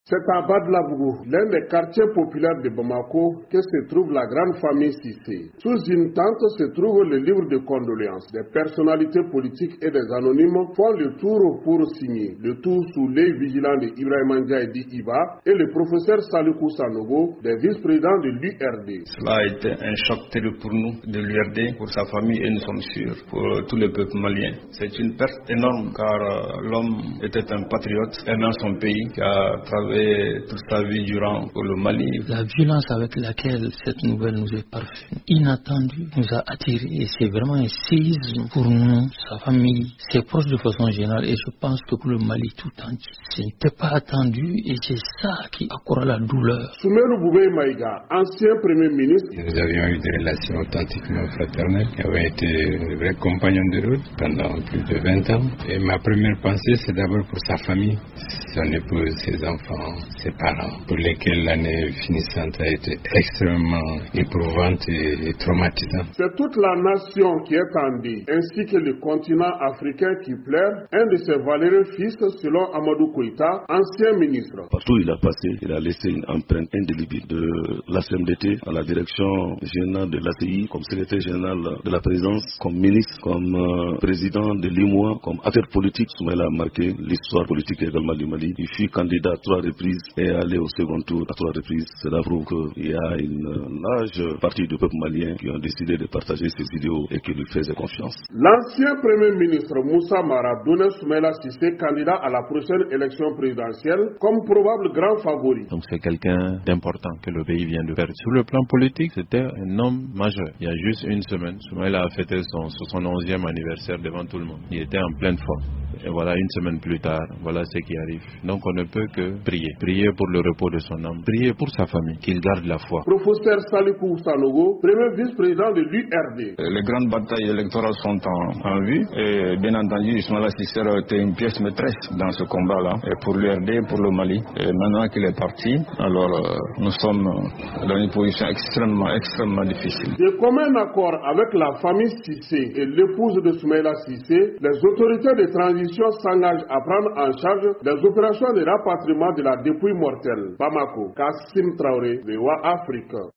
C'est à Badlabougou, l'un des quartiers populaires de Bamako, que se trouve la grande famille Cissé. Sous une tente se trouvent les livres de condoléances. Des personnalités politiques et des anonymes font le tour pour signer. Le tout sous l'œil vigilant de Ibrahima Ndiaye Iba et le professeur Salikou Sanogo, des vice-présidents de l'URD. Cela a été un choc terrible pour nous, de l'URD, pour sa famille et nous sommes sûrs, pour tout le peuple malien. C'est une perte énorme car l'homme était un patriote, aimant son pays, qui a travaillé toute sa vie durant pour le Mali. La violence avec laquelle cette nouvelle nous est parvenue, inattendue, nous a attirés et c'est vraiment un séisme pour nous, sa famille, ses proches de façon générale et je pense que pour le Mali tout entier. Ce n'était pas attendu et c'est ça qui accroît la douleur. Soumaïla Boubèye Maïga, ancien premier ministre. Nous avions eu des relations authentiquement fraternelles, qui avaient été de vrais compagnons de route pendant plus de 20 ans. Et ma première pensée, c'est d'abord pour sa famille, son épouse, ses enfants, ses parents, pour lesquels l'année finissante a été extrêmement éprouvante et traumatisante. C'est toute la nation qui est tendue, ainsi que le continent africain qui pleure, un de ses valeureux fils, selon Amadou Koïta, ancien ministre. Partout où il a passé, il a laissé une empreinte indélébile de la CMDT à la direction générale de l'ACI, comme secrétaire général de la présidence, comme ministre, comme président de l'IMOA, comme affaires politiques. Soumaïla a marqué l'histoire politique également du Mali. Il fut candidat à 3 reprises et allé au second tour à 3 reprises. Cela prouve qu'il y a une large partie du peuple malien qui ont décidé de partager ses idéaux et qui lui faisaient confiance. L'ancien premier ministre Moussa Mara donnait Soumaïla Cissé candidat à la prochaine élection présidentielle comme probable grand favori. Donc c'est quelqu'un d'important que le pays vient de perdre. Sur le plan politique, c'était un homme majeur. Il y a juste une semaine, Soumaïla a fêté son 11e anniversaire devant tout le monde. Il était en pleine forme. Et voilà, une semaine plus tard, voilà ce qui arrive. Donc on ne peut que prier. Prier pour le repos de son âme. Prier pour sa famille, qu'il garde la foi. Professeur Salikou Sanogo, premier vice-président de l'URD. Les grandes batailles électorales sont en vue. Et bien entendu, Soumaïla Cissé a été une pièce maîtresse dans ce combat-là. Et pour l'URD, pour le Mali. Et maintenant qu'il est parti, alors nous sommes dans une position extrêmement difficile. De commun accord avec la famille Cissé et l'épouse de Soumaïla Cissé, les autorités de transition s'engagent à prendre en charge les opérations de rapatriement de la dépouille mortelle. Bamako, Kassim Traoré, VOA Afrique.